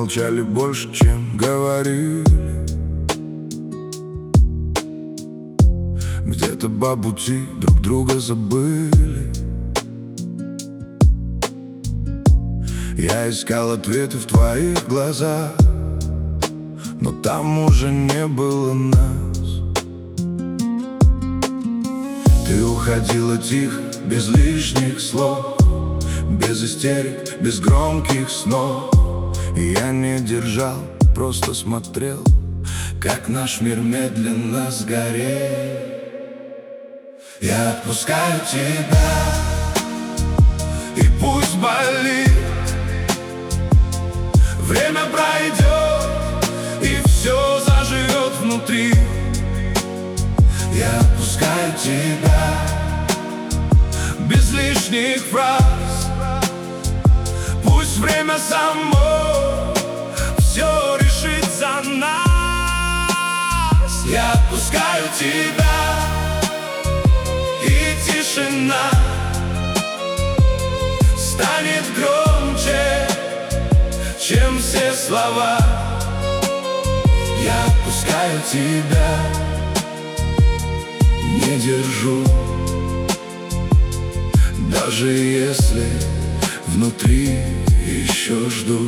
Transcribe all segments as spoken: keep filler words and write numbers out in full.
молчали больше, чем говорили. Где-то бабути друг друга забыли. Я искал ответы в твоих глазах, но там уже не было нас. Ты уходила тихо, без лишних слов, без истерик, без громких снов. И я не держал, просто смотрел, как наш мир медленно сгорел. Я отпускаю тебя, и пусть болит. Время пройдет, и все заживет внутри. Я отпускаю тебя, без лишних фраз. Пусть время само все решит за нас. Я отпускаю тебя, и тишина станет громче, чем все слова. Я отпускаю тебя, не держу, даже если внутри еще жду.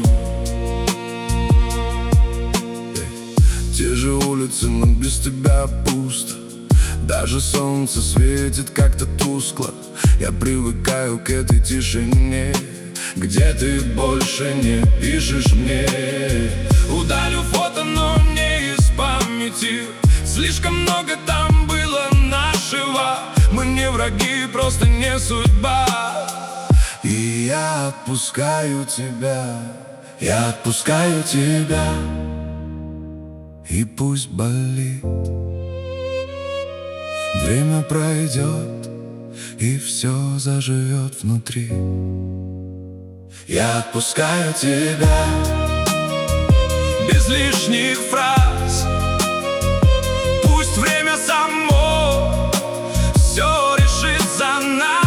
Те же улицы, но без тебя пусто. Даже солнце светит как-то тускло. Я привыкаю к этой тишине, где ты больше не пишешь мне. Удалю фото, но не из памяти. Слишком много там было нашего. Мы не враги, просто не судьба. И я отпускаю тебя, я отпускаю тебя, и пусть болит. Время пройдет, и все заживет внутри. Я отпускаю тебя, без лишних фраз. Пусть время само все решит за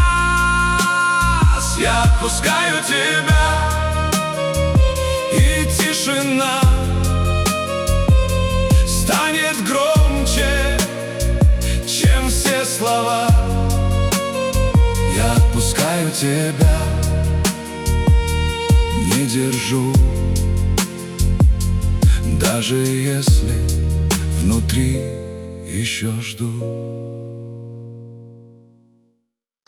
нас. Я отпускаю тебя, и тишина станет громче, чем все слова. Я отпускаю тебя, не держу, даже если внутри еще жду.